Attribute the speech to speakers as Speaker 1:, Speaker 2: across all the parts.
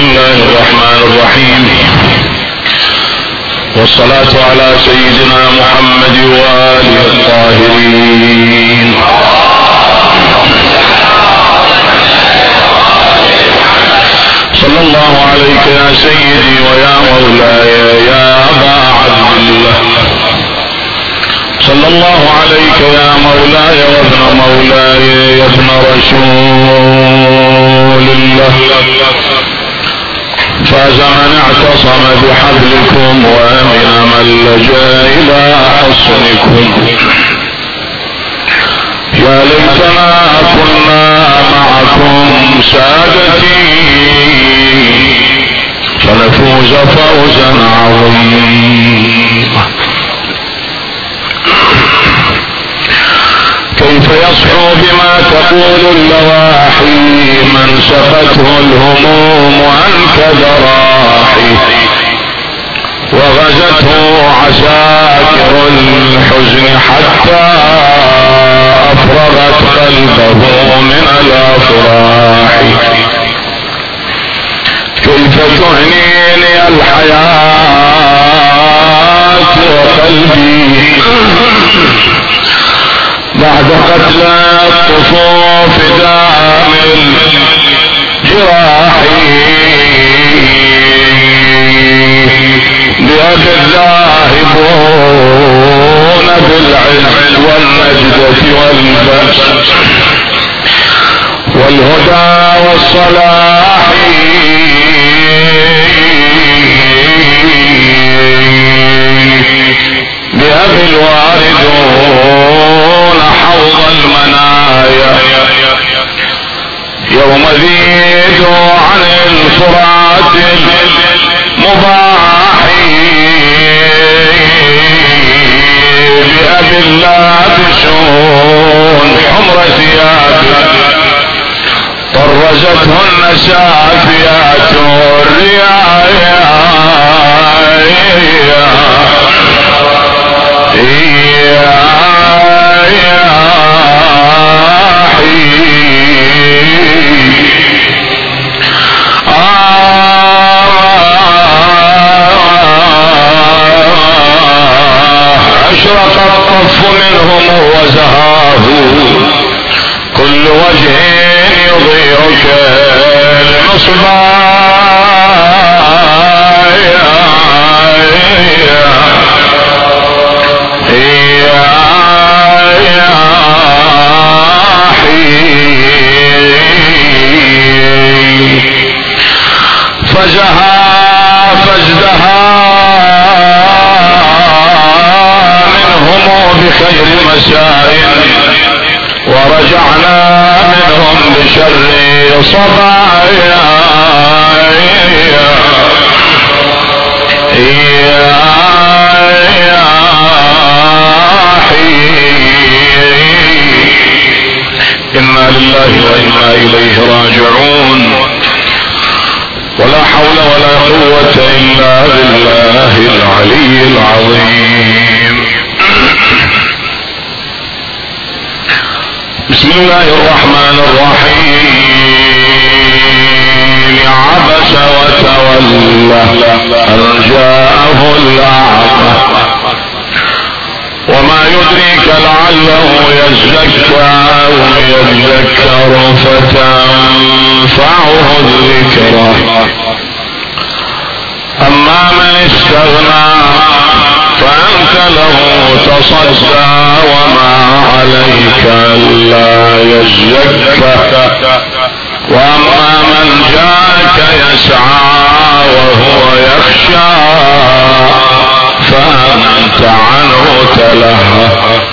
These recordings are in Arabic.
Speaker 1: الله الرحمن الرحيم، والصلاة على سيدنا محمد وآله الطاهرين. صلى الله عليك يا سيدي ويا مولاي يا أبا عبد الله، صلى الله عليك يا مولاي وابن مولاي يا ابن رسول الله. فاز من اعتصم بحبلكم وامن من لجا الى حصنكم. يا ليتنا كنا معكم سادتي فنفوز فوزا عظيما. كيف يصحو بما تقول اللواحي من سقته الهموم عنك ذراحي وغزته عساكر الحزن حتى افرغت قلبه من الافراح. كيف تهنيني الحياة وقلبي بعد قتل الطفوف دام الجراح. بأبي الذاهبون بالعز والنجدة والبأس والهدى والصلاح. بأبي الواردون حوض المنايا يوم زيدوا عن الفرات المباح. بأبي اللابسون حمر ثياب طرزتهن سافيات الريايا. اشرق الطف منهم وزهاه كل وجه يضيء فزها فازدها منهم بخير مسائل ورجعنا منهم بشر صبايا. إنا لله وإنا إليه راجعون، ولا حول ولا قوة إلا بالله العلي العظيم. بسم الله الرحمن الرحيم. عبس وتولى أن جاءه الأعمى وما يدريك لعله يزكى أو يذكر فتنفعه الذكرى. أما من استغنى فأنت له تصدى وما عليك ألا يزكى. وأما من جاءك يسعى وهو يخشى فأنت عنه تلهى.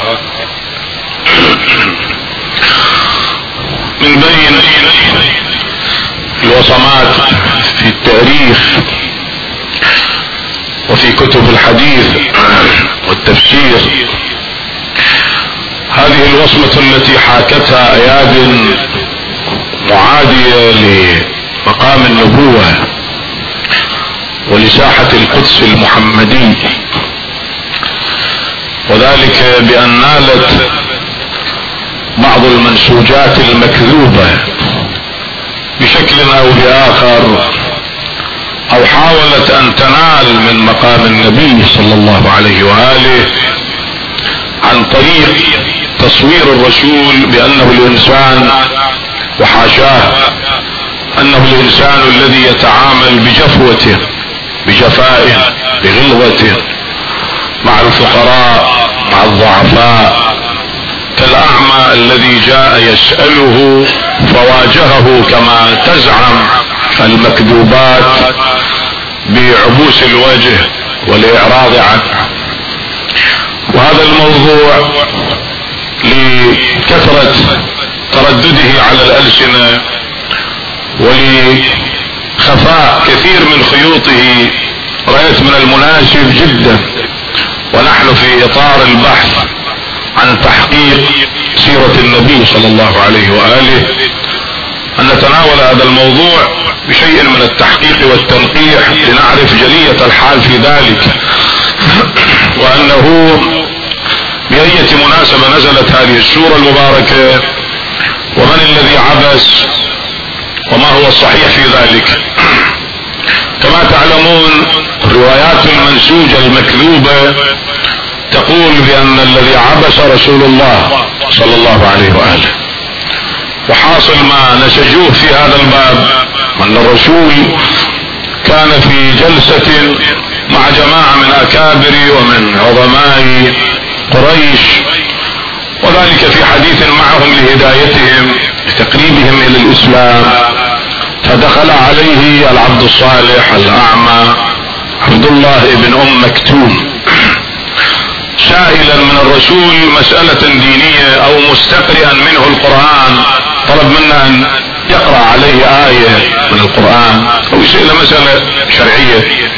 Speaker 1: من بين الوصمات في التاريخ وفي كتب الحديث والتفسير هذه الوصمة التي حاكتها اياد معادية لمقام النبوة ولساحة القدس المحمدي، وذلك بأن نالت بعض المنسوجات المكذوبة بشكل او باخر او حاولت ان تنال من مقام النبي صلى الله عليه وآله عن طريق تصوير الرسول بانه الانسان، وحاشاه، انه الانسان الذي يتعامل بجفوته، بجفائه، بغلظته مع الفقراء، مع الضعفاء، كالأعمى الذي جاء يسأله فواجهه كما تزعم المكذوبات بعبوس الوجه والإعراض عنه. وهذا الموضوع لكثرة تردده على الألسنة ولخفاء كثير من خيوطه رأيت من المناسب جدا، ونحن في إطار البحث عن تحقيق سيرة النبي صلى الله عليه وآله أن نتناول هذا الموضوع بشيء من التحقيق والتنقيح لنعرف جلية الحال في ذلك، وأنه بأية مناسبة نزلت هذه السورة المباركة، ومن الذي عبس، وما هو الصحيح في ذلك. كما تعلمون الروايات المنسوجة المكذوبة تقول بأن الذي عبس رسول الله صلى الله عليه وآله، وحاصل ما نسجوه في هذا الباب أن الرسول كان في جلسة مع جماعة من أكابر ومن عظماء قريش، وذلك في حديث معهم لهدايتهم لتقريبهم إلى الإسلام، فدخل عليه العبد الصالح الأعمى عبد الله بن أم مكتوم سائلا من الرسول مسألة دينية او مستقرئا منه القرآن، طلب منا ان يقرأ عليه آية من القرآن او يسأل مسألة شرعية،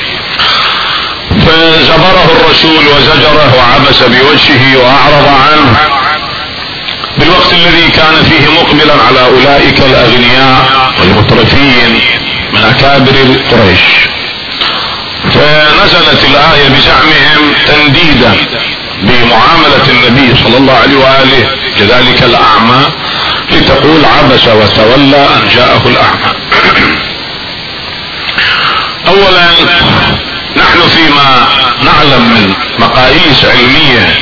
Speaker 1: فزبره الرسول وزجره وعبس بوجهه واعرض عنه بالوقت الذي كان فيه مقبلا على اولئك الاغنياء والمترفين من اكابر قريش. فنزلت الآية بزعمهم تنديدا بمعاملة النبي صلى الله عليه وآله لذلك الأعمى، لتقول عبس وتولى أن جاءه الأعمى. أولا نحن فيما نعلم من مقاييس علمية،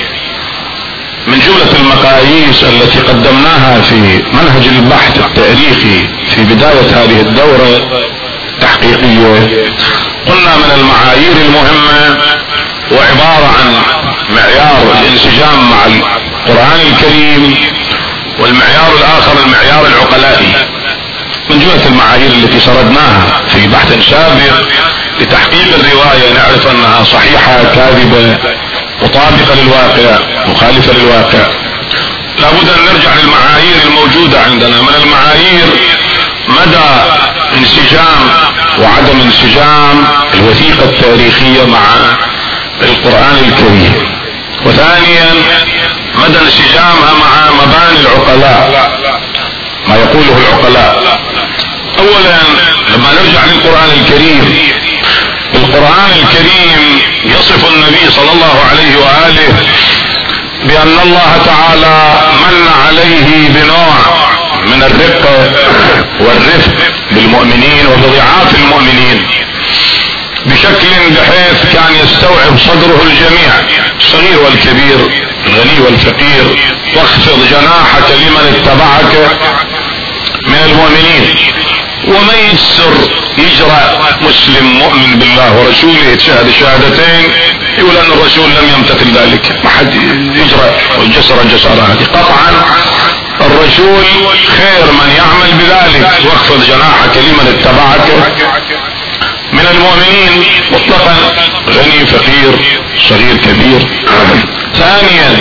Speaker 1: من جملة المقاييس التي قدمناها في منهج البحث التاريخي في بداية هذه الدورة التحقيقية، قلنا من المعايير المهمة وعبارة عن معيار الانسجام مع القرآن الكريم، والمعيار الآخر المعيار العقلائي. من جملة المعايير التي سردناها في بحث سابق لتحقيق الرواية نعرف أنها صحيحة، كاذبة، مطابقة للواقع، مخالفة للواقع، لابد أن نرجع للمعايير الموجودة عندنا. من المعايير مدى انسجام وعدم انسجام الوثيقة التاريخية مع القرآن الكريم، وثانيا مدى انسجامها مع مباني العقلاء، ما يقوله العقلاء. اولا لما نرجع للقرآن الكريم، القرآن الكريم يصف النبي صلى الله عليه وآله بأن الله تعالى من عليه بنوع من الرقة والرفق بالمؤمنين وبضعاف المؤمنين بشكل بحيث كان يستوعب صدره الجميع، الصغير والكبير، الغني والفقير، واخفض جناحك لمن اتبعك من المؤمنين. ومن يسر يجرى مسلم مؤمن بالله ورسوله يتشهد شهادتين يقول ان الرسول لم يمتثل ذلك، ما حد يجرى والجسر الجسارة هذه. قطعا الرسول خير من يعمل بذلك، واخفض جناحك لمن اتبعك من المؤمنين مطلقا، غني فقير صغير كبير. ثانيا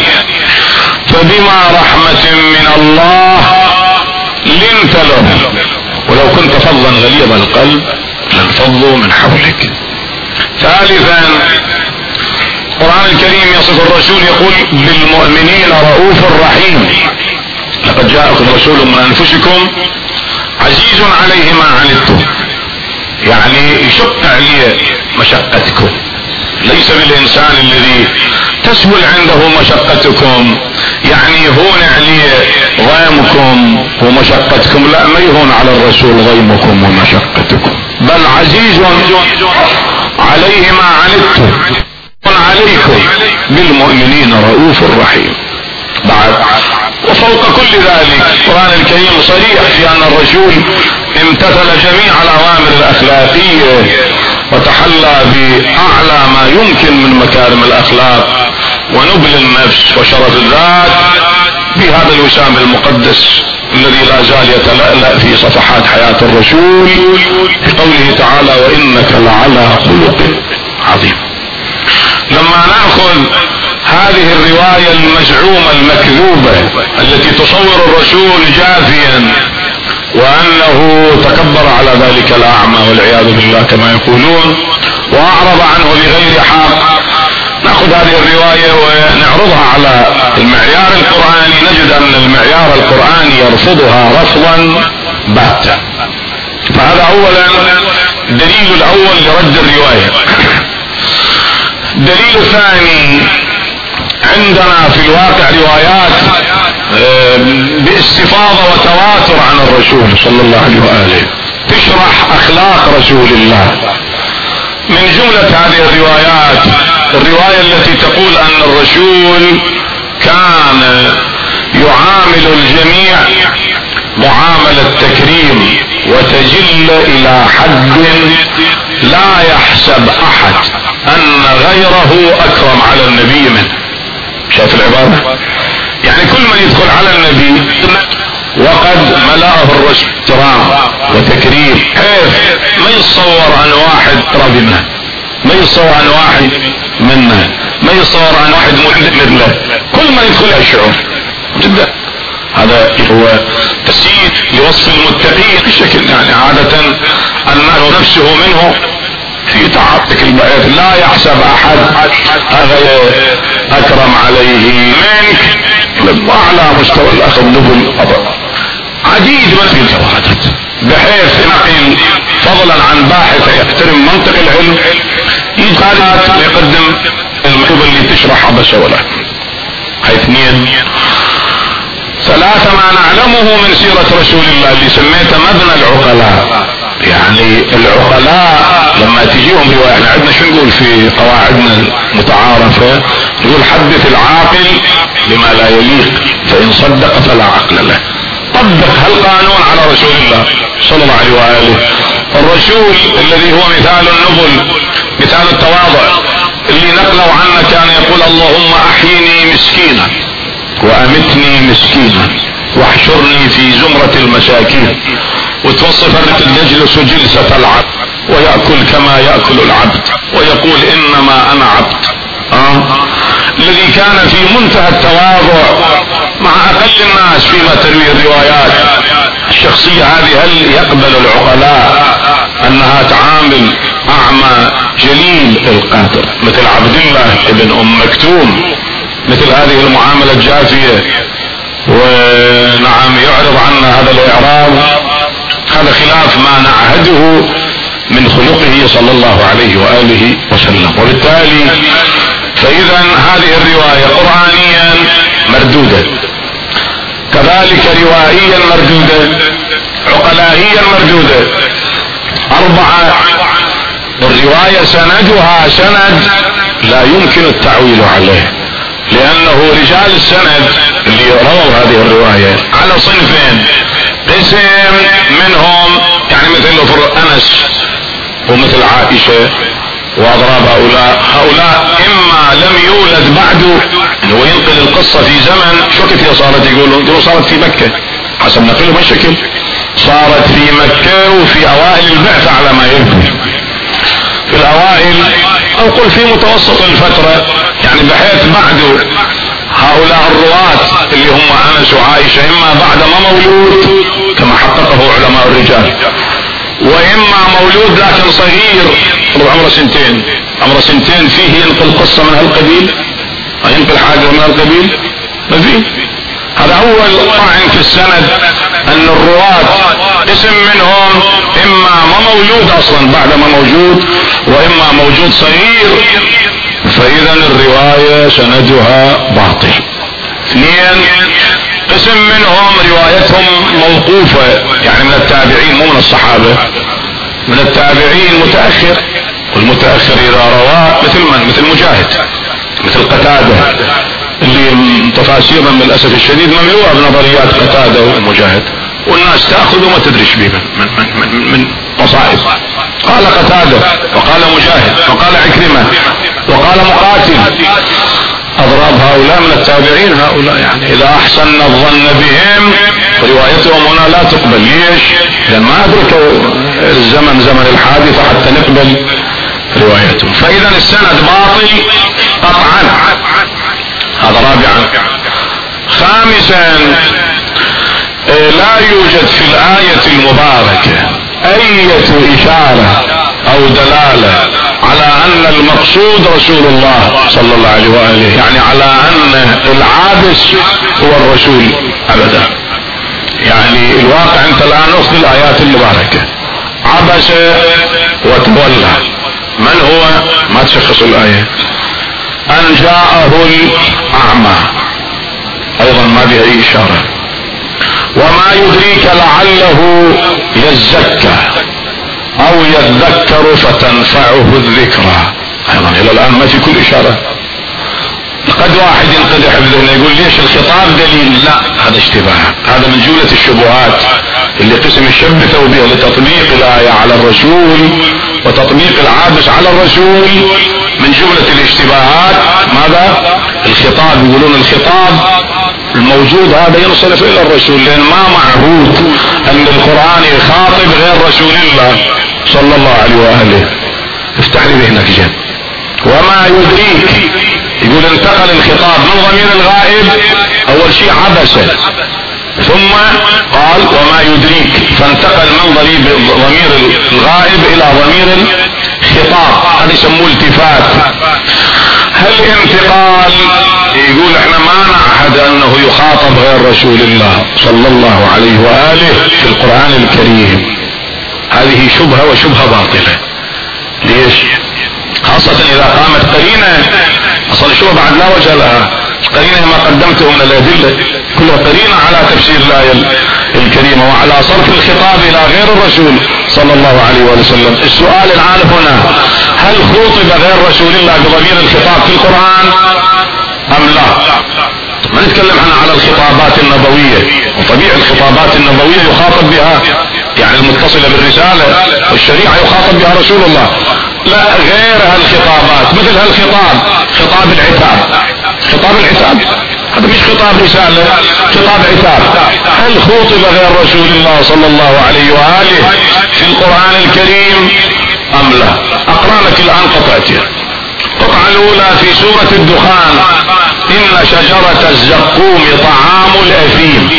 Speaker 1: فبما رحمة من الله لنت له ولو كنت فظا غليظ القلب لانفضوا من حولك. ثالثا القرآن الكريم يصف الرسول يقول بالمؤمنين رؤوف رحيم، لقد جاءكم رسول من انفسكم عزيز عليه ما عنتم، يعني يشق عليه مشقتكم، ليس بالإنسان الذي تسهل عنده مشقتكم، يعني هون عليه ضيمكم ومشقتكم، لا، ما يهون على الرسول ضيمكم ومشقتكم، بل عزيز عليه ما عنتم عليكم بالمؤمنين رؤوف رحيم. بعد وفوق كل ذلك القرآن الكريم صريح في أن الرسول امتثل جميع الأوامر الأخلاقية وتحلى بأعلى ما يمكن من مكارم الأخلاق ونبل النفس وشرف الذات بهذا الوسام المقدس الذي لا زال يتلألأ في صفحات حياة الرسول بقوله تعالى: وإنك لعلى خلق عظيم. لما نأخذ هذه الرواية المزعومة المكذوبة التي تصور الرسول جافيا وأنه تكبر على ذلك الأعمى والعياذ بالله كما يقولون وأعرض عنه بغير حق، نأخذ هذه الرواية ونعرضها على المعيار القرآني، نجد أن المعيار القرآني يرفضها رفضا باتا. فهذا أولا دليل الأول لرد الرواية. الدليل الثاني، عندنا في الواقع روايات باستفاضة وتواتر عن الرسول صلى الله عليه وآله تشرح أخلاق رسول الله. من جملة هذه الروايات الرواية التي تقول أن الرسول كان يعامل الجميع معاملة تكريم وتجل إلى حد لا يحسب أحد أن غيره أكرم على النبي منه. شايف العبارة؟ يعني كل من يدخل على النبي وقد ملأه الرسول احترام وتكريم، ما يتصور عن واحد قرب منه، ما يتصور عن واحد منه، ما يتصور عن واحد مثله، كل من يدخل يشعر جدا. هذا هو تسييد لوصف المتقين بشكل يعني عادة أنه نفسه منه في تعاطك البعيد، لا يحسب أحد هذا أكرم عليه منك أعلى مستوى الأخذ نبل عديد من في الجوادات، بحيث نقل فضلا عن باحث يحترم منطق العلم يقالات ويقدم المكتوبة اللي تشرح بس ولا. هاي اثنين. ثلاثة، ما نعلمه من سيرة رسول الله اللي سميته مبنى العقلاء، يعني العقلاء لما تجيهم رواية، احنا عندنا شو نقول في قواعدنا المتعارفة، نقول حدث العاقل بما لا يليق فإن صدق فلا عقل له. طبق هالقانون على رسول الله صلى الله عليه وآله، الرسول الذي هو مثال النبل مثال التواضع اللي نقلوا عنه كان يقول: اللهم أحيني مسكينا وأمتني مسكينا واحشرني في زمرة المساكين. وتوصف الرجل يجلس جلسة العبد ويأكل كما يأكل العبد ويقول إنما أنا عبد. الذي كان في منتهى التواضع مع أقل الناس فيما تروي الروايات. الشخصية هذه هل يقبل العقلاء أنها تعامل أعمى جليل القدر مثل عبد الله ابن أم مكتوم مثل هذه المعاملة الجافية، ونعم يعرض عنا هذا الإعراض؟ هذا خلاف ما نعهده من خلقه صلى الله عليه وآله وسلم. وبالتالي فإذا هذه الرواية قرآنيا مردودة، كذلك روائيا مردودة، عقلائيا مردودة. 4، الرواية سندها سند لا يمكن التعويل عليه، لأنه رجال السند اللي رووا هذه الرواية على صنفين، قسم منهم يعني مثل أنس ومثل عائشة وأضراب هؤلاء إما لم يولد بعده وينقل القصة في زمن شو كيف صارت، يقولون صارت في مكة حسب نقلهم الشكل، صارت في مكة وفي أوائل البعثة على ما يبدو، في الأوائل أو قل في متوسط الفترة، يعني بحيث بعد هؤلاء الرواة اللي هم أنس وعائشة إما بعد ما مولود كما حققه علماء الرجال، وإما مولود لكن صغير عمره سنتين، عمره سنتين فيه ينقل قصة من هالقبيل، ينقل حاجة من هالقبيل ما فيه. هذا أول طعن في السند، أن الرواة اسم منهم إما ومولود اصلا بعدما موجود، واما موجود صغير، فاذا الرواية سندها باطل. اثنين، قسم منهم روايتهم موقوفة، يعني من التابعين مو من الصحابة، من التابعين متأخر، والمتأخر اذا رواه مثل من؟ مثل مجاهد، مثل قتادة، اللي تفاسيرا للاسف الشديد مملوءة بنظريات قتادة ومجاهد، والناس تأخذ وما تدري ايش بيه من مصائب. قال قتادة، وقال مجاهد، وقال عكرمة، وقال مقاتل. اضراب هؤلاء من التابعين، هؤلاء يعني اذا احسن الظن بهم روايتهم هنا لا تقبل. ليش؟ لان ما ادركوا الزمن زمن الحادثة حتى نقبل روايتهم. فاذا السند باطل قطعا. هذا رابعا. خامسا، لا يوجد في الآية المباركة أي إشارة أو دلالة على أن المقصود رسول الله صلى الله عليه وآله، يعني على أن العابس هو الرسول أبدا. يعني الواقع أنت الآن أخذ الآيات المباركة، عبس وتولى، من هو؟ ما تشخص الآية. أن جاءه الأعمى، أيضا ما به أي إشارة. وما يدريك لعله يزكى او يذكر فتنفعه الذكرى، ايضا الى الان ما في كل اشارة. قد واحد ينقدح بذهنه يقول ليش الخطاب دليل؟ لا، هذا اشتباه، هذا من جملة الشبهات اللي قسم يشبثوا بها لتطبيق الآية على الرسول وتطبيق العابس على الرسول. من جملة الاشتباهات ماذا؟ الخطاب، يقولون الخطاب الموجود هذا ينصرف الى الرسول، لان ما معهود ان القرآن يخاطب غير رسول الله صلى الله عليه وآله. افتح لي ذهنك جد. وما يدريك، يقول انتقل الخطاب من ضمير الغائب، اول شيء عبس، ثم قال وما يدريك، فانتقل من ضمير الغائب الى ضمير الخطاب، هذا يسموه التفات. هل انتقال؟ يقول احنا ما نعهد انه يخاطب غير رسول الله صلى الله عليه وآله في القرآن الكريم. هذه شبهة وشبهة باطلة. ليش؟ خاصة اذا قامت قرينة، اصلا الشبهة بعد لا وجه لها، قرينة ما قدمته من الادلة كلها قرينة على تفسير الآية الكريمة وعلى صرف الخطاب الى غير الرسول صلى الله عليه وسلم. السؤال الآن هنا، هل خاطب غير رسول الله بضمير الخطاب في القرآن ام لا؟ ما نتكلم احنا على الخطابات النبوية، وطبيعي الخطابات النبوية يخاطب بها يعني المتصلة بالرسالة والشريعة يخاطب بها رسول الله. لا، غير هالخطابات مثل هالخطاب، خطاب العتاب، خطاب العتاب هذا مش خطاب رسالة، خطاب عتاب. هل خاطب غير رسول الله صلى الله عليه وآله في القرآن الكريم ام لا؟ اقرأ لك الآن قطعتين. القطعة الاولى في سورة الدخان، ان شجرة الزقوم طعام الاثيم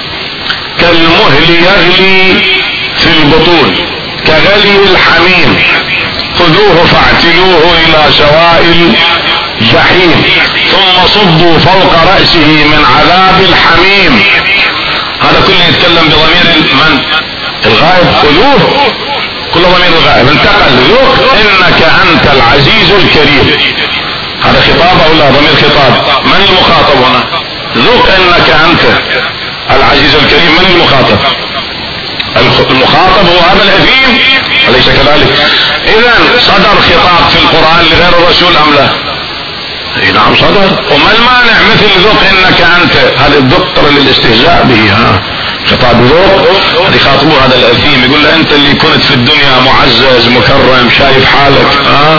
Speaker 1: كالمهل يغلي في البطون كغلي الحميم خذوه فاعتلوه الى سواء الجحيم ثم صبوا فوق رأسه من عذاب الحميم. هذا كله يتكلم بضمير من؟ الغائب. خذوه كل ضمير الغائب، انتقل ذوق انك انت العزيز الكريم. هذا خطاب او لا؟ ضمير خطاب. من المخاطب هنا؟ ذوق انك انت العزيز الكريم. من المخاطب؟ المخاطب هو هذا الاثيم، أليس كذلك؟ اذا صدر خطاب في القرآن لغير الرسول ام لا؟ اي نعم صدر. وما المانع مثل ذوق انك انت، هذا الذكر للاستهزاء به، خطاب ذوق هذا يخاطبوه هذا الاثيم، يقول له انت اللي كنت في الدنيا معزز مكرم شايف حالك،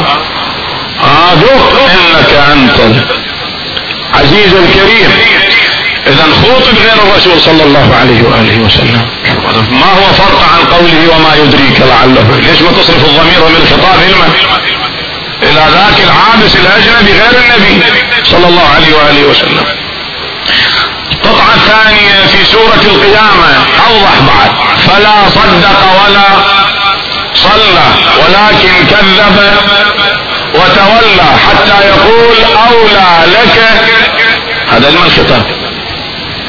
Speaker 1: ذوق انك انت عزيز الكريم. اذا خاطب غير الرسول صلى الله عليه وآله وسلم. ما هو فرق عن قوله وما يدريك لعله؟ ليش ما تصرف الضمير من الخطاب الى ذاك العابس الاجنبي غير النبي صلى الله عليه وآله وسلم؟ القطعة الثانية في سورة القيامة اوضح بعد، فلا صدق ولا صلى ولكن كذب وتولى حتى يقول اولى لك. هذا لمن الخطاب؟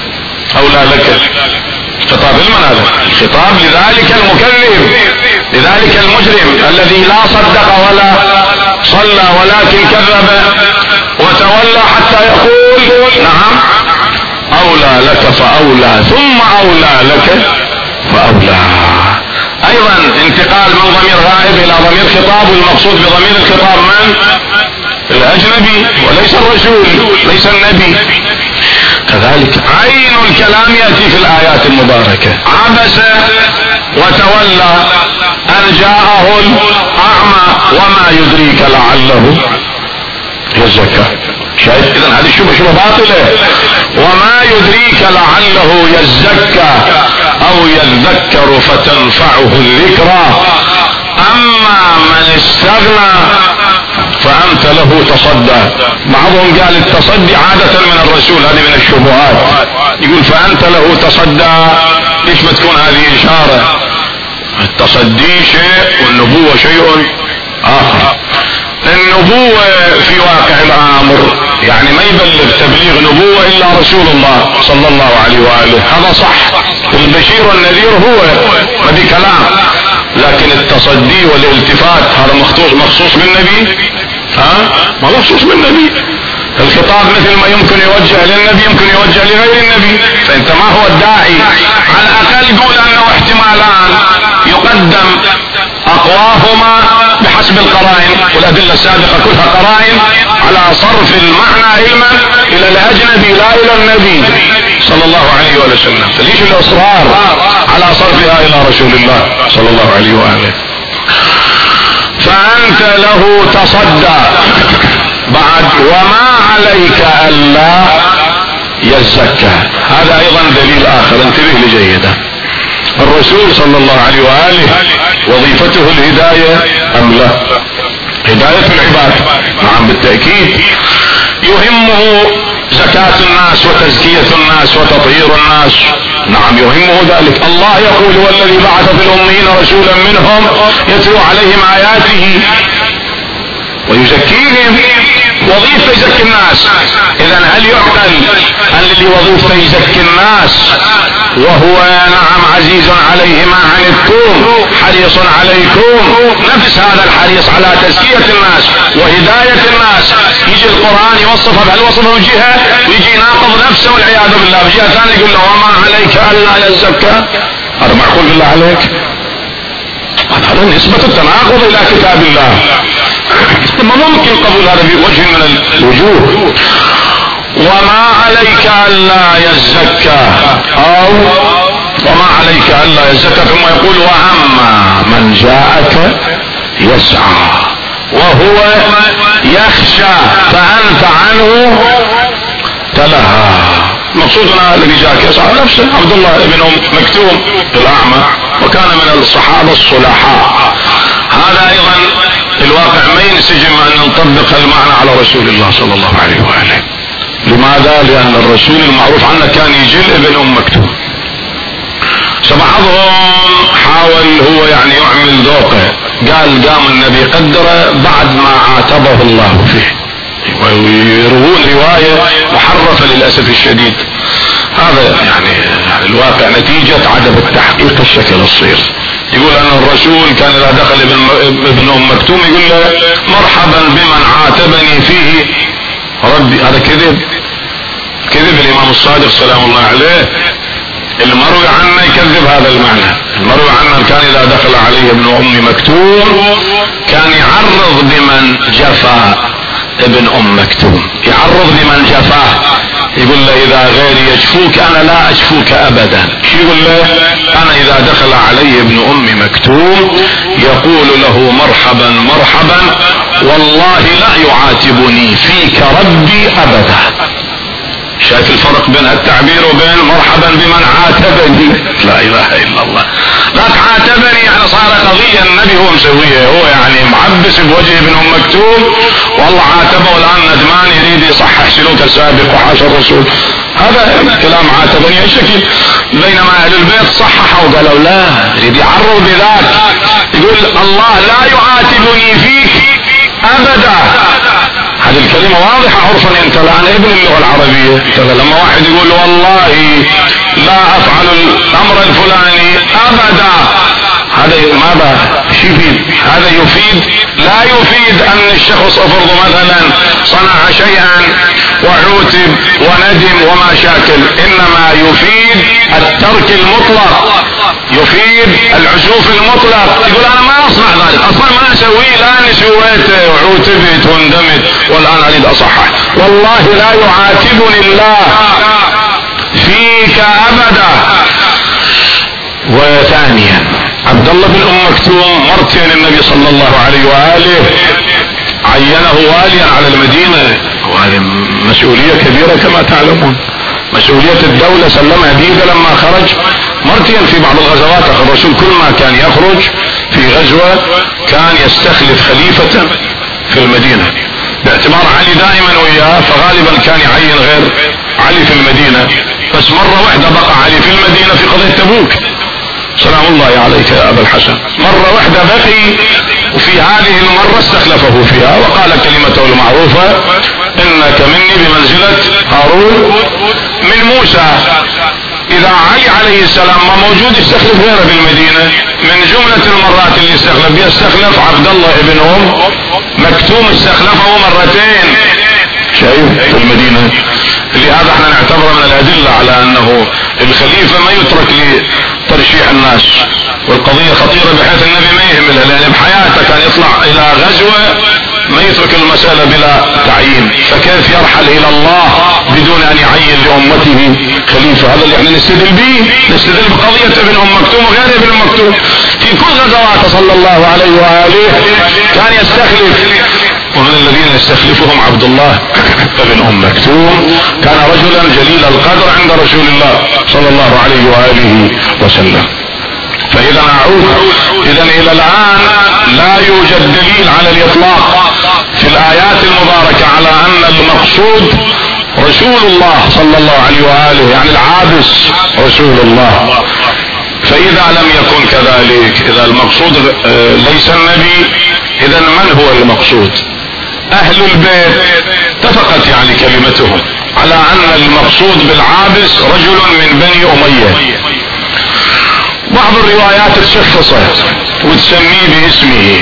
Speaker 1: اولى لك خطاب لمن؟ هذا الخطاب لذلك المكذب، لذلك ذلك المجرم الذي لا صدق ولا صلى ولكن كذب وتولى حتى يقول نعم أولى لك فأولى ثم أولى لك فأولى. أيضا انتقال من ضمير غائب إلى ضمير خطاب، والمقصود بضمير الخطاب من؟ الأجنبي وليس الرسول ليس النبي. كذلك عين الكلام يأتي في الآيات المباركة. عبس وتولى أن جاءه الأعمى وما يدريك لعله يزكى. شايف إذن هذه شبهة باطلة. وما يدريك لعله يزكى أو يذكر فتنفعه الذكرى أما من استغنى فأنت له تصدى. بعضهم قال التصدي عادة من الرسول، هذه من الشبهات. يقول فأنت له تصدى، ليش ما تكون هذه إشارة؟ التصدي شيء والنبوة شيء آخر. النبوة في واقع الأمر يعني ما يبلغ تبليغ نبوة إلا رسول الله صلى الله عليه وآله، هذا صح. البشير والنذير هو ما في كلام، لكن التصدي والالتفات هذا مخصوص بالنبي؟ ما مخصوص بالنبي. الخطاب مثل ما يمكن يوجه للنبي يمكن يوجه لغير النبي، فانت ما هو الداعي. على الاقل قول انه احتمالان يقدم اقواهما بحسب القرائن، والادله السابقه كلها قرائن على صرف المعنى علما الى الاجنبي لا الى النبي صلى الله عليه وسلم. فليش الاصرار على صرفها الى رسول الله صلى الله عليه واله؟ فانت له تصدى. بعد وما عليك الا يزكى، هذا ايضا دليل اخر، انتبه لجيدا. الرسول صلى الله عليه واله وظيفته الهدايه ام لا؟ هدايه العباد، نعم بالتاكيد. يهمه زكاة الناس وتزكية الناس وتطهير الناس، نعم يهمه ذلك. الله يقول والذي بعث في الأميين رسولا منهم يتلو عليهم آياته ويزكيهم. وظيفة يزكي الناس. إذا هل يعقل أن اللي وظيفته يزكي الناس وهو نعم عزيز عليه ما عنتم حريص عليكم، نفس هذا الحريص على تزكية الناس وهداية الناس، يجي القرآن يوصفه بهالوصف من جهة ويجي يناقض نفسه والعياذ بالله بجهة ثانية يقول له وما عليك ألا يزكى؟ هذا معقول بالله عليك؟ هذا نسبة التناقض إلى كتاب الله. ما ممكن قبول هذا بوجه من الوجوه. وما عليك ألا يزكى أو وما عليك ألا يزكى، ثم يقول وأما من جاءك يسعى وهو يخشى فأنت عنه تلهى. مقصودنا الذي جاءك يسعى نفسه عبد الله بن مكتوم الأعمى، وكان من الصحابة الصلحاء. هذا أيضا الواقع ما ينسجم أن نطبق المعنى على رسول الله صلى الله عليه وآله. لماذا؟ لأن الرسول المعروف عنه كان يجل ابن مكتوم. فبعضهم حاول هو يعني يعمل ذوقه، قال قام النبي قدره بعد ما عاتبه الله فيه، ويروون رواية محرفة للأسف الشديد. هذا يعني الواقع نتيجة عدم التحقيق الشكل الصغير. يقول أن الرسول كان إذا دخل ابن مكتوم يقول له مرحبا بمن عاتبني فيه ربي. هذا كذب الإمام الصادق سلام الله عليه. المروي عنه يكذب هذا المعنى. المروي عنه كان إذا دخل عليه ابن مكتوم كان يعرض بمن جفا ابن مكتوم، يعرض بمن جفاه. يقول له إذا غيري يجفوك أنا لا أجفوك أبدا. يقول له أنا إذا دخل علي ابن مكتوم يقول له مرحبا مرحبا والله لا يعاتبني فيك ربي أبدا. شايف الفرق بين التعبير وبين مرحبا بمن عاتبني؟ لا اله الا الله. لا تعاتبني يعني صار قضية النبي هو مسويها، هو يعني معبس بوجه ابن مكتوم والله عاتبه والان ندمان يريد يصحح سلوكه السابق وحاشا الرسول. هذا كلام عاتبني الشكل. بينما اهل البيت صححوا وقالوا لا، يريد يعرض بذاك، يقول الله لا يعاتبني فيك ابدا. هذه الكلمة واضحة عرفا انت الان ابن اللغة العربية. لما واحد يقول والله لا افعل الامر الفلاني ابدا، هذا ماذا يفيد؟ هذا يفيد؟ لا يفيد ان الشخص افرض مثلا صنع شيئا وعوتب وندم وما شاكل، انما يفيد الترك المطلق، يفيد العزوف المطلق. يقول انا ما اصنع ذلك، اصلا ما اسويه، لاني سويته وعوتبت وندمت والان اريد اصحح. والله لا يعاتبني الله فيك ابدا. وثانيا عبد الله بن ام مكتوم مرتين النبي صلى الله عليه واله عينه واليا على المدينه، وهذه مسؤوليه كبيره كما تعلمون، مسؤوليه الدوله سلمها بيده لما خرج مرتين في بعض الغزوات. الرسول كل ما كان يخرج في غزوه كان يستخلف خليفه في المدينه، باعتبار علي دائما وياه فغالبا كان يعين غير علي في المدينه. بس مره واحده بقى علي في المدينه في قضيه تبوك، سلام الله عليك يا ابا الحسن، مرة واحدة بقي، وفي هذه المرة استخلفه فيها وقال كلمته المعروفة: انك مني بمنزلة هارون من موسى. اذا علي عليه السلام ما موجود يستخلف غيره في المدينة. من جملة المرات اللي يستخلف عبد الله بن ام مكتوم، استخلفه مرتين شايف في المدينة. لهذا احنا نعتبر من الادلة على انه الخليفة ما يترك لترشيح الناس، والقضية خطيرة بحيث النبي ما يهملها، لان بحياته كان يطلع الى غزوة ما يترك المسألة بلا تعيين، فكيف يرحل الى الله بدون ان يعين لامته خليفة؟ هذا اللي احنا نستدل به، نستدل بقضية ابن ام مكتوم وغير ابن ام مكتوم. في كل غزواته صلى الله عليه وآله كان يستخلف، ومن الذين يستخلفهم عبد الله بن ام مكتوم، كان رجلا جليل القدر عند رسول الله صلى الله عليه وآله وسلم. فاذا اعود اذا الى الان لا يوجد دليل على الاطلاق في الايات المباركة على ان المقصود رسول الله صلى الله عليه وآله، يعني العابس رسول الله. فاذا لم يكن كذلك، اذا المقصود ليس النبي، اذا من هو المقصود؟ اهل البيت اتفقت يعني كلمتهم على ان المقصود بالعابس رجل من بني امية. بعض الروايات تشخصه وتسميه باسمه،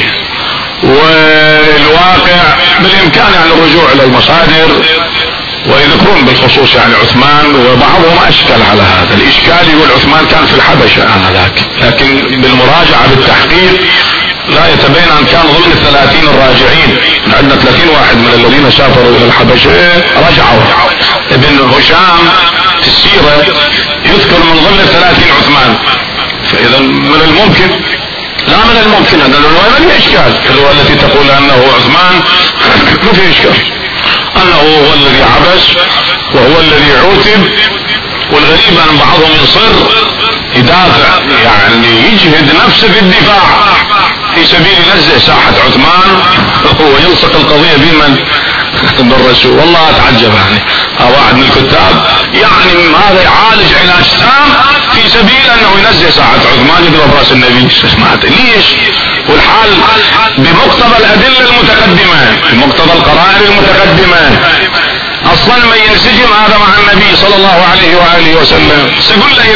Speaker 1: والواقع بالامكان يعني الرجوع الى المصادر ويذكرون بالخصوص يعني عثمان، وبعضهم اشكل على هذا الاشكال، يقول عثمان كان في الحبشة انذاك، لكن بالمراجعة بالتحقيق لا يتبين ان كان ضمن 30 الراجعين. عندنا 30 واحد من الذين سافروا الى الحبشة رجعوا. ابن هشام في السيرة يذكر من ضمن 30 عثمان. فاذا من الممكن، لا من الممكن ان الرواية ما فيها اشكال، الرواية التي تقول انه عثمان ما فيها اشكال، انه هو الذي عبس وهو الذي عوتب. والغريب ان بعضهم يصر يدافع، يعني يجهد نفسه في الدفاع في سبيل ينزه ساحة عثمان ويلصق القضية بمن؟ بالرسول. والله اتعجب يعني واحد من الكتاب يعني هذا يعالج علاج تام في سبيل انه ينزه ساحة عثمان يضرب راس النبي. سمعت ليش؟ والحال بمقتضى الادلة المتقدمة، بمقتضى القرائن المتقدمة، اصلا ما ينسجم هذا مع النبي صلى الله عليه وآله وسلم. سيقول له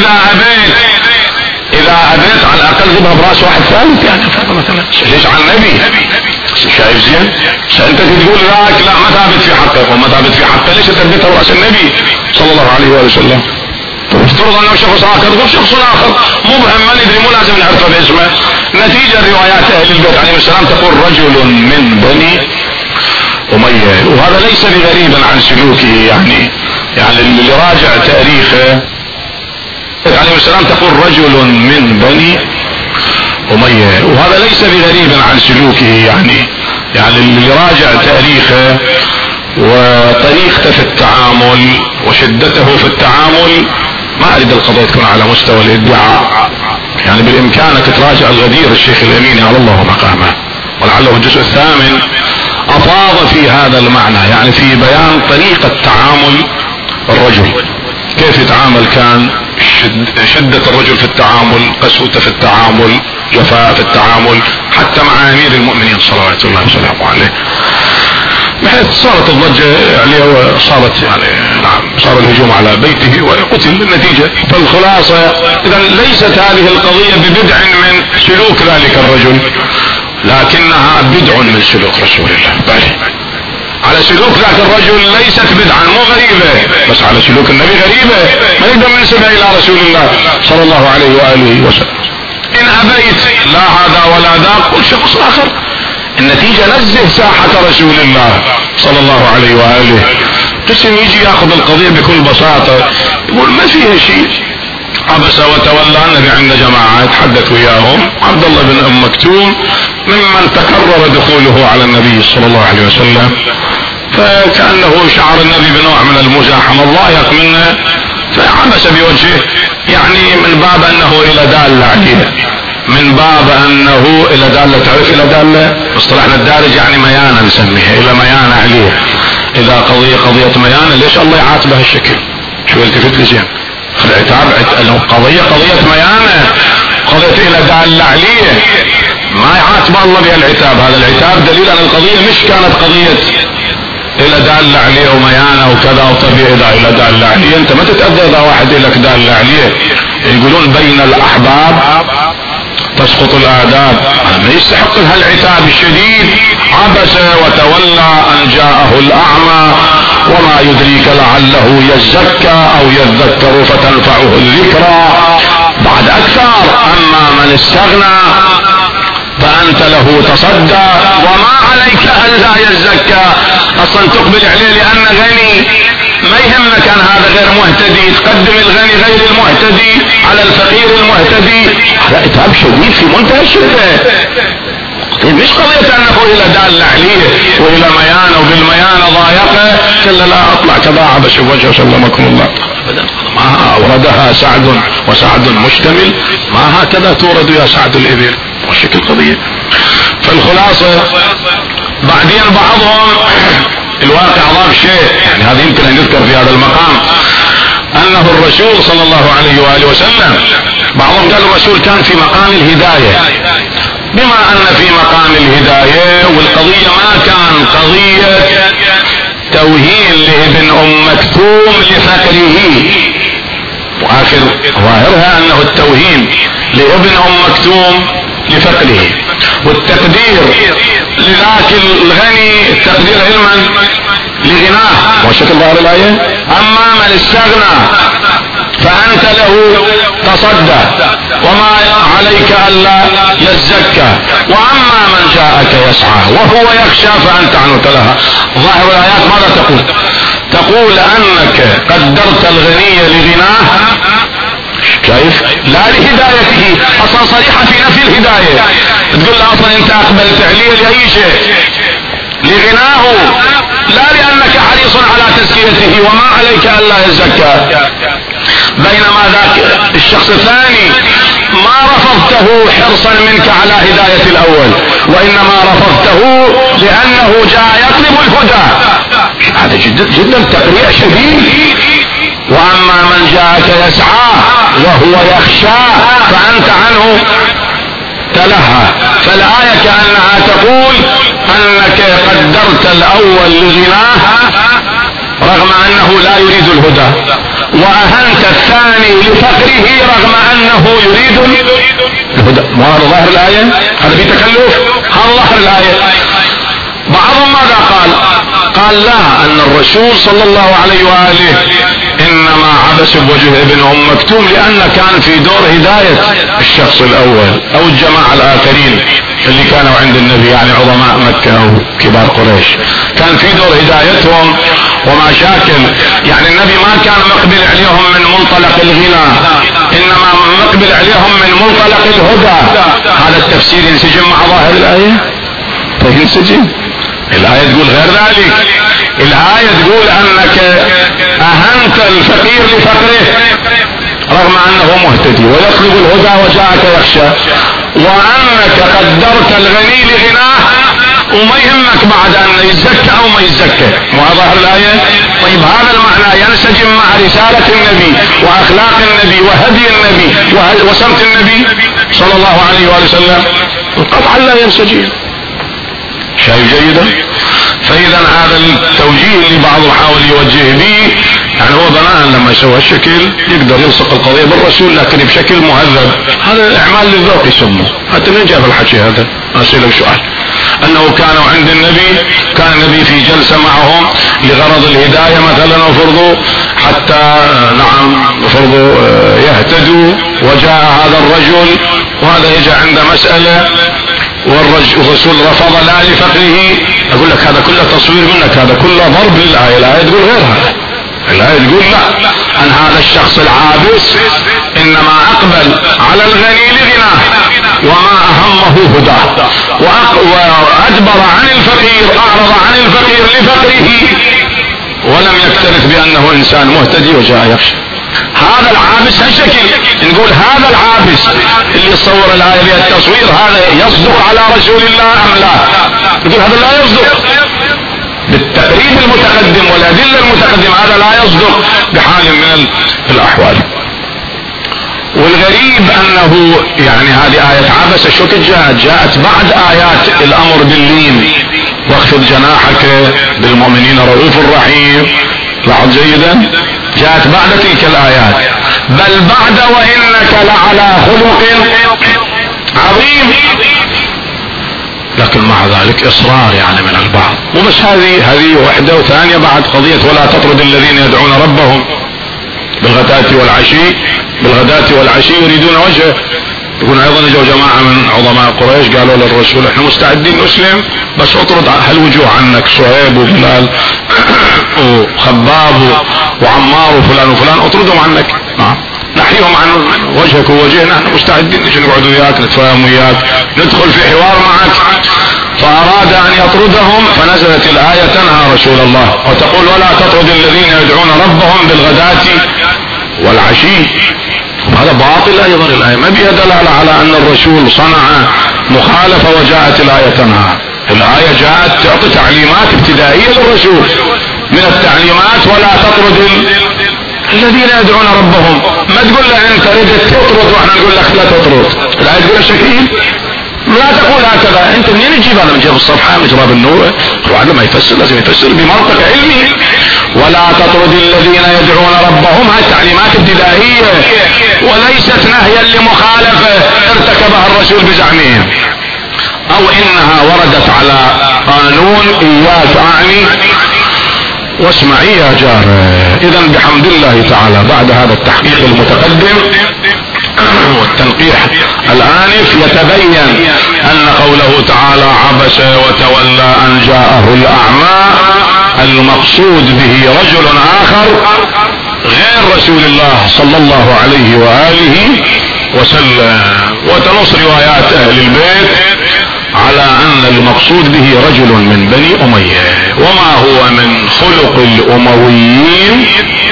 Speaker 1: اذا ابيت على الاقل ذبها براس واحد ثالث، يعني مثلا ليش على النبي؟ شايف زين؟ انت تقول ذاك لا ما ثابت في حقه، وما ثابت في حقه ليش تثبتها براس النبي صلى الله عليه وآله وسلم؟ افترض انه شخص اخر، تقول شخص اخر مبهم ما ندري، مو لازم نعرفه باسمه. نتيجة روايات اهل البيت عليه السلام تقول رجل من بني امية، وهذا ليس بغريبا عن سلوكه، يعني اللي راجع تاريخه عليه السلام تقول رجل من بني امية، وهذا ليس بغريبا عن سلوكه، يعني اللي راجع تاريخه وطريقته في التعامل وشدته في التعامل. ما اريد القضية تكون على مستوى الادعاء، يعني بالامكانك تراجع الغدير الشيخ الاميني على الله مقامه، ولعله الجزء الثامن افاض في هذا المعنى، يعني في بيان طريقة تعامل الرجل، كيف يتعامل، كان شدة الرجل في التعامل، قسوته في التعامل، جفاء في التعامل، حتى مع امير المؤمنين صلوات الله وسلامه عليه. بحيث صارت الضجة عليه وصارت نعم صار الهجوم على بيته وقتل. النتيجة فالخلاصة اذا ليست هذه القضية ببدع من سلوك ذلك الرجل، لكنها بدع من سلوك رسول الله. بل على سلوك ذاك الرجل ليست بدعا مو غريبة، بس على سلوك النبي غريبة، ما نقدر ننسبها الى رسول الله صلى الله عليه وآله وسلم. ان ابيت لا هذا ولا ذاك كل شخص اخر. النتيجة نزه ساحة رسول الله صلى الله عليه وآله. قسم يجي ياخذ القضية بكل بساطة يقول ما فيها شيء. عبس وتولى. النبي عند جماعة يتحدث وياهم، عبد الله بن ام مكتوم ممن تكرر دخوله على النبي صلى الله عليه وسلم، فكأنه شعر النبي بنوع من المزاحمة ضايق منه فعبس بوجهه، يعني من باب انه الى دالة عليه، من باب انه الى دالة. تعرف الى دالة اصطلحنا الدارج يعني ميانة نسميها، الى ميانة عليه. اذا قضية ميانة ليش الله يعاتبه هالشكل؟ شو التفت لي زين العتاب قضية ميانة، قضية الى دالة عليه، ما يعاتب الله بهالعتاب. هذا العتاب دليل ان القضية مش كانت قضية الى دالة عليه وميانة وكذا وطبيعي الى دالة عليه. انت ما تتأذى اذا واحد لك دالة عليه. يقولون بين الاحباب تسقط الآداب. ما يستحق هالعتاب الشديد. عبس وتولى ان جاءه الاعمى وما يدريك لعله يزكى او يذكر فتنفعه الذكرى. بعد اكثر اما من استغنى فانت له تصدى وما عليك الا يزكى. اصلا تقبل عليه لان غني، ما يهمك ان هذا غير مهتدي، تقدم الغني غير المهتدي على الفقير المهتدي. هذا عتاب شديد في منتهى الشدة. مش قضية انه الى دالة عليه والى ميانة وبالميانة ضايقه كلا لا اطلع كذا عبس وجهه سلمكم الله. ابدا ما اوردها سعد وسعد مشتمل، ما هكذا تورد يا سعد الابل وشكل قضية. فالخلاصة بعدين بعضهم الواقع ضاف شيء، يعني هذا يمكن ان يذكر في هذا المقام، انه الرسول صلى الله عليه وآله وسلم بعضهم قال الرسول كان في مقام الهداية. بما ان في مقام الهداية والقضية ما كان قضية توهين لابن ام مكتوم لفقره، واخر ظاهرها انه التوهين لابن ام مكتوم لفقره، والتقدير لذاك الغني التقدير علما لغناه وشكل ظاهر الآية. اما من استغنى فانت له تصدى وما عليك الا يزكى، واما من جاءك يسعى وهو يخشى فانت عنه تلهى. ظاهر الايات ماذا تقول؟ تقول انك قدرت الغني لغناه، شايف؟ لا لهدايته، اصلا صريحة في نفي الهداية. تقول له اصلا انت اقبلت عليه لاي شيء؟ لغناه، لا لانك حريص على تزكيته وما عليك الا يزكى. بينما ذاك الشخص الثاني ما رفضته حرصا منك على هداية الاول، وانما رفضته لانه جاء يطلب الهدى. هذا جدا تقريع شديد. واما من جاءك يسعى وهو يخشى فانت عنه تلهى. فالآية كأنها تقول انك قدرت الاول لغناه رغم انه لا يريد الهدى، واهنت الثاني لفقره رغم انه يريد الهدى. ما هذا ظاهر الآية؟ هذا في تكلف؟ هذا ظاهر الآية. بعضهم ماذا قال لا، ان الرسول صلى الله عليه وآله انما عبس بوجه ابن ام مكتوم لان كان في دور هداية الشخص الاول او الجماعة الاخرين اللي كانوا عند النبي، يعني عظماء مكة او كبار قريش، كان في دور هدايتهم ومشاكل. يعني النبي ما كان مقبل عليهم من منطلق الغنى، انما مقبل عليهم من منطلق الهدى. هذا التفسير ينسجم مع ظاهر الآية؟ فينسجم. الآية تقول غير ذلك. الآية تقول انك اهنت الفقير لفقره رغم انه مهتدي ويطلب الهدى وجاءك يخشى، وانك قدرت الغني لغناه وما يهمك بعد ان يزكى او ما يزكى. وظاهر الآية. طيب هذا المعنى ينسجم مع رسالة النبي واخلاق النبي وهدي النبي وسمت النبي صلى الله عليه وآله وسلم؟ قطعا لا ينسجم. شايف جيدا؟ فاذا هذا التوجيه اللي بعضهم حاول يوجه به يعني هو بناء لما يسوي هالشكل يقدر يلصق القضية بالرسول لكن بشكل مهذب. هذا اعمال للذوق يسموه. حتى من جاب الحكي هذا؟ اسأله سؤال. انه كانوا عند النبي، كان النبي في جلسة معهم لغرض الهداية مثلا وفرضوا حتى فرضوا يهتدوا، وجاء هذا الرجل وهذا يجي عند مسألة والرسول رفض لا لفقره. اقول لك هذا كله تصوير منك، هذا كله ضرب للآية. الآية تقول غير هذا، الآية تقول لا، أن هذا الشخص العابس إنما أقبل على الغني لغناه وما أهمه هداه، وأدبر عن الفقير، أعرض عن الفقير لفقره ولم يكترث بأنه إنسان مهتدي وجاء يخشى. هذا العابس هالشكل نقول هذا العابس اللي يصور الآية بها التصوير هذا يصدق على رسول الله أم لا؟ نقول هذا لا يصدق بالتقريب المتقدم والأدلة المتقدمة، هذا لا يصدق بحال من الأحوال. والغريب أنه يعني هذه آية عبس شو جاءت بعد آيات الأمر باللين واخفض جناحك بالمؤمنين رؤوف رحيم. لاحظ جيدا، جاءت بعد تلك الآيات، بل بعد وإنك لعلى خلق عظيم. لكن مع ذلك إصرار يعني من البعض. وبس هذه وحدة، وثانية بعد قضية ولا تطرد الذين يدعون ربهم بالغداة والعشي يريدون وجهه. يقول ايضا اجوا جماعة من عظماء قريش قالوا للرسول احنا مستعدين نسلم بس اطرد هالوجوه عنك، صهيب وبلال وخباب وعمار وفلان وفلان اطردهم عنك، نحيهم عن وجهك ووجهنا، احنا مستعدين نجي نقعد وياك نتفاهم وياك ندخل في حوار معك. فاراد ان يطردهم فنزلت الآية تنهى رسول الله وتقول ولا تطرد الذين يدعون ربهم بالغداة والعشي. هذا باطل ايضا، الآية ما بها دلالة على ان الرسول صنع مخالفة وجاءت الآية تنهى. الآية جاءت تعطي تعليمات ابتدائية للرسول، من التعليمات ولا تطرد الذين يدعون ربهم. ما تقول له انت ردت تطرد واحنا نقول لك لا تطرد. الآية تقول شكيل لا تقول هكذا. انت منين تجيب؟ هذا من جهة الصفحة من جراب النور. الواحد لما يفسر لازم يفسر بمنطق علمي. ولا تطرد الذين يدعون ربهم، هاي تعليمات ابتدائية وليست نهيا لمخالفة ارتكبها الرسول بزعمهم، او انها وردت على قانون اياك اعني واسمعي يا جار. اذا بحمد الله تعالى بعد هذا التحقيق المتقدم والتنقيح الآنف يتبين أن قوله تعالى عبس وتولى أن جاءه الأعمى المقصود به رجل آخر غير رسول الله صلى الله عليه وآله وسلم. وتنص روايات أهل البيت على أن المقصود به رجل من بني أمية، وما هو من خلق الأمويين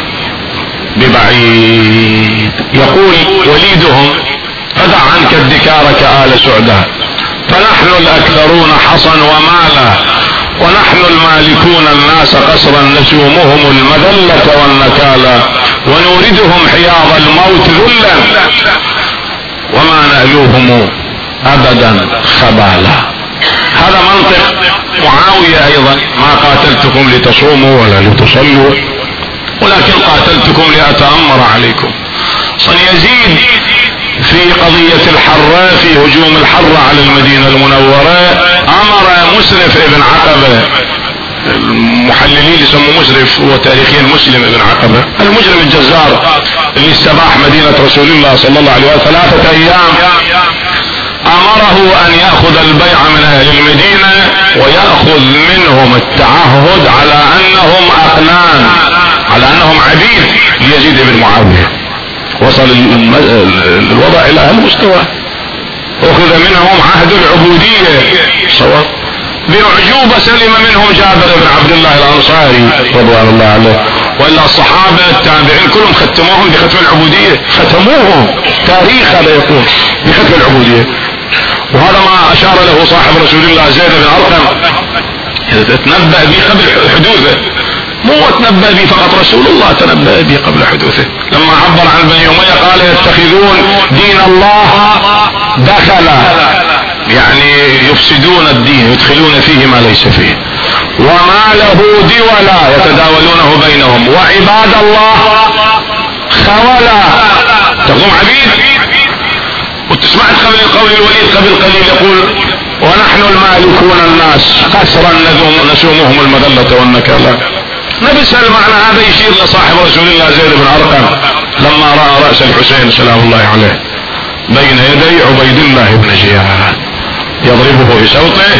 Speaker 1: ببعيد. يقول وليدهم فدع عنك الدكار كآل سعداء، فنحن الأكثرون حصن ومالا، ونحن المالكون الناس قصرا نسومهم المذلة والنكالا، ونوردهم حياض الموت ذلا وما نألوهم أبدا خبالا. هذا منطق معاوية أيضا، ما قاتلتكم لتصوموا ولا لتصلوا ولكن قاتلتكم لأتأمر عليكم. صن يزيد في قضية الحرة، في هجوم الحرة على المدينة المنورة، أمر مسرف ابن عقبة، المحللين يسموا مسرف هو تاريخيا مسلم ابن عقبة، المجرم الجزار اللي استباح مدينة رسول الله صلى الله عليه وسلم 3 أيام، امره ان يأخذ البيع من اهل المدينة ويأخذ منهم التعهد على انهم اقنان، على انهم عبيد ليزيد بن معاوية. وصل الوضع الى هالمستوى، اخذ منهم عهد العبودية صواب. بأعجوبة سلم منهم جابر بن عبد الله الانصاري رضوان الله عليه، والا الصحابة التابعين كلهم ختموهم بختم العبودية، ختموهم تاريخ هذا يقول بختم العبودية. وهذا ما اشار له صاحب رسول الله زيد بن ارقم، تنبأ به قبل حدوثه، مو تنبأ به فقط، رسول الله تنبأ به قبل حدوثه. لما عبر عن بني أمية قال يتخذون دين الله دخلا، يعني يفسدون الدين، يدخلون فيه ما ليس فيه. وما له دولا يتداولونه بينهم، وعباد الله خولا تقوم عبيد. وتسمعت قبل الوليد قبل قليل يقول ونحن المالكون الناس قسرا نسومهم المذلة والنكالة. نفس المعنى هذا يشير لصاحب رسول الله زيد بن أرقم لما رأى رأس الحسين سلام الله عليه بين يدي عبيد الله بن زياد يضربه بسوطه،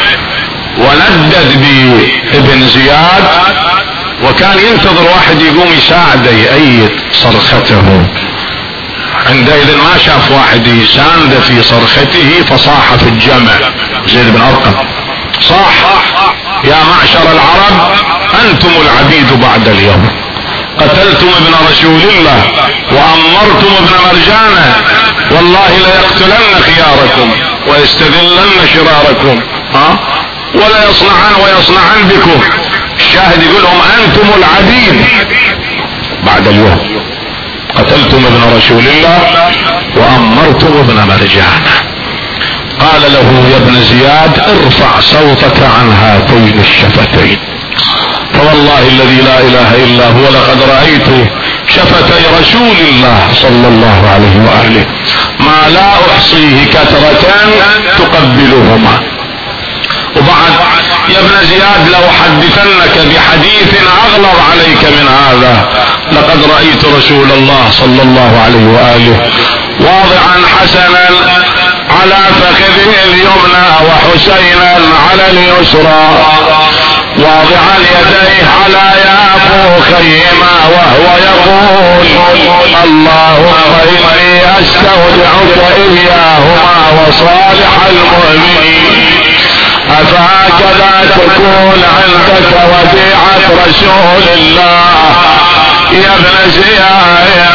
Speaker 1: وندد بابن زياد، وكان ينتظر واحد يقوم يساعده يأيد صرخته. عندئذ ما شاف واحد يساند في صرخته فصاح في الجمع زيد بن أرقم، صاح يا معشر العرب أنتم العبيد بعد اليوم، قتلتم ابن رسول الله وأمرتم ابن مرجانة، والله ليقتلن خياركم ويستذلن شراركم ولا يصنعن بكم. الشاهد يقول لهم أنتم العبيد بعد اليوم، قتلتم ابن رسول الله وأمرتم ابن مرجانة. قال له يا ابن زياد ارفع صوتك عن هاتين الشفتين، فوالله الذي لا اله الا هو لقد رأيت شفتي رسول الله صلى الله عليه وآله ما لا احصيه كثرة تقبلهما. وبعد يا ابن زياد لو حدثنك بحديث اغلظ عليك من هذا، لقد رأيت رسول الله صلى الله عليه وآله واضعا حسنا على فخذه اليمنى وحسينا على اليسرى، واضعا يديه على يافوخيهما وهو يقول اللهم اني استودعك اياهما وصالح المؤمنين، افهكذا تكون عندك وديعة رسول الله يا ابن زياد.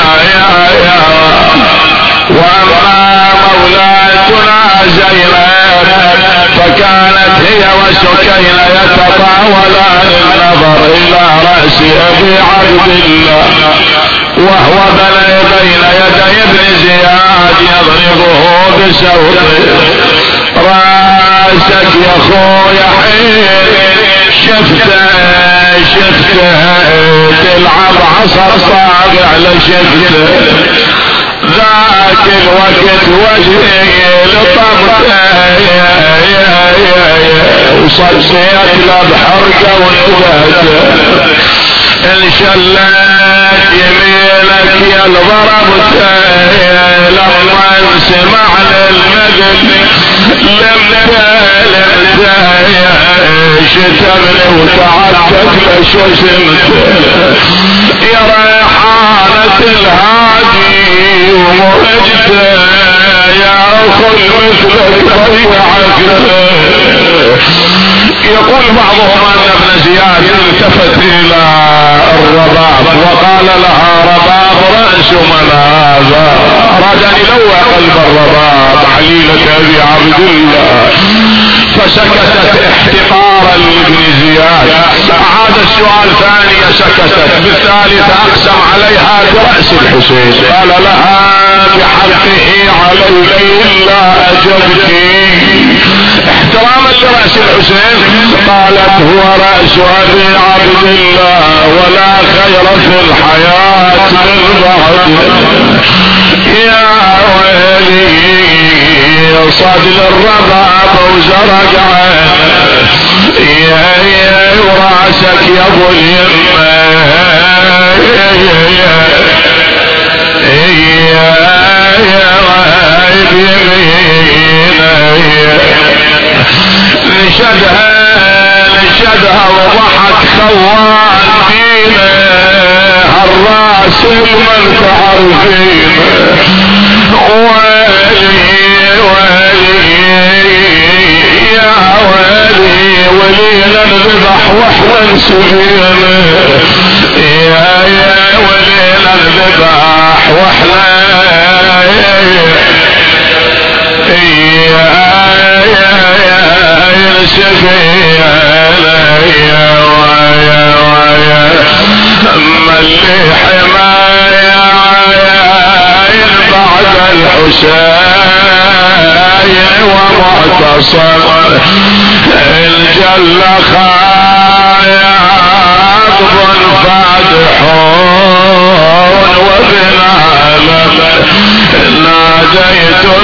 Speaker 1: واما مولاتنا زينب فكانت هي وسكينة يتطاولان النظر الى رأس ابي عبد الله وهو بين يدي ابن زياد يضربه بسوطه. راسك يا خويا حين شفته تلعب عصر صاقع لشفته، ذاك الوقت وجهي لطمته وصديت له بحرقه ونبهته، انشلت يمينك يا الضربته لما سمع للمجد شتمني وتعدت لشتمته يا ريحانة الهادي ومهجته يا اخي مثلك ضيعته. يقول بعضهم ان ابن زياد التفت الى الرباب وقال لها رباب رأس من هذا، اراد ان يلوع قلب الرباب عليلة ابي عبد الله، فسكتت احتقارا لابن زياد. عاد السؤال ثانية سكتت، بالثالثة اقسم عليها برأس الحسين، قال لها بحقه عليك الا اجبتي احتراما لرأس الحسين. قالت هو رأس ابي عبد الله ولا خير في الحياة من بعده. يا ويلي صدل الرباب وزرق عينه وراسك يا ابو اليمه نشدها وضحك خوان فينا الراس من تعرفين. يا ويلي ولينا نذبح واحنا نسوينا، يا ولينا نذبح واحنا اما اللي حماية بعد الحسين معتصم الجل خاطب فادحون وبالعالم ناديت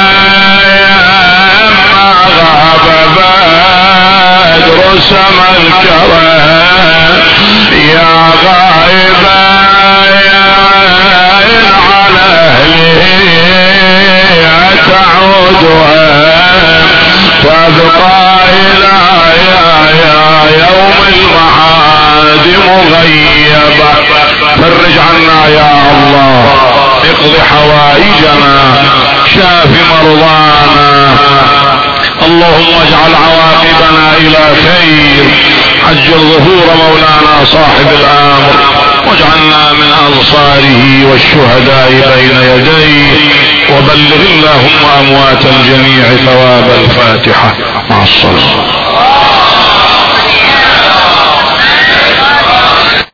Speaker 1: لما غاب بدر سما الكرم يا غائبا على اهله تعود تبقى الى يوم المعاد مغيبة. فرج عنا يا الله، اقض حوائجنا، شاف مرضانا، اللهم اجعل عواقبنا الى خير، عجل ظهور مولانا صاحب الامر، واجعلنا من انصاره والشهداء بين يديه، وبلغ اللهم اموات الجميع ثواب الفاتحة مع الصلاة.